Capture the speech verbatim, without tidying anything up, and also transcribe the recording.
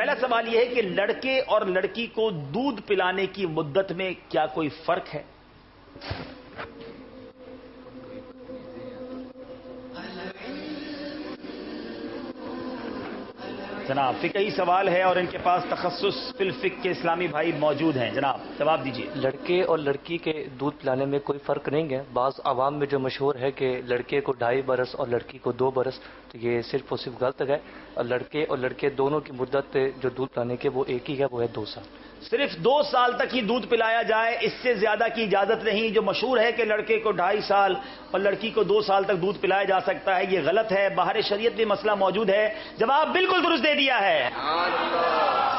पहला सवाल यह है कि लड़के और लड़की को दूध पिलाने की मुद्दत में क्या कोई फर्क है? जनाब, फिकही सवाल है और इनके पास तखस्सुस फिल फिक के इस्लामी भाई मौजूद हैं। जनाब, जवाब दीजिए। लड़के और लड़की के दूध पिलाने में कोई फ़र्क नहीं है। बाज़ आवाम में जो मशहूर है कि लड़के को ढाई बरस और लड़की को दो बरस, तो ये सिर्फ और सिर्फ गलत है। और लड़के और लड़के दोनों की मुद्दत जो दूध पिलाने की वो एक ही है, वो है दो साल। सिर्फ दो साल तक ही दूध पिलाया जाए, इससे ज्यादा की इजाजत नहीं। जो मशहूर है कि लड़के को ढाई साल और लड़की को दो साल तक दूध पिलाया जा सकता है, ये गलत है। बाहर शरीयत भी मसला मौजूद है। जवाब बिल्कुल दुरुस्त दे दिया है।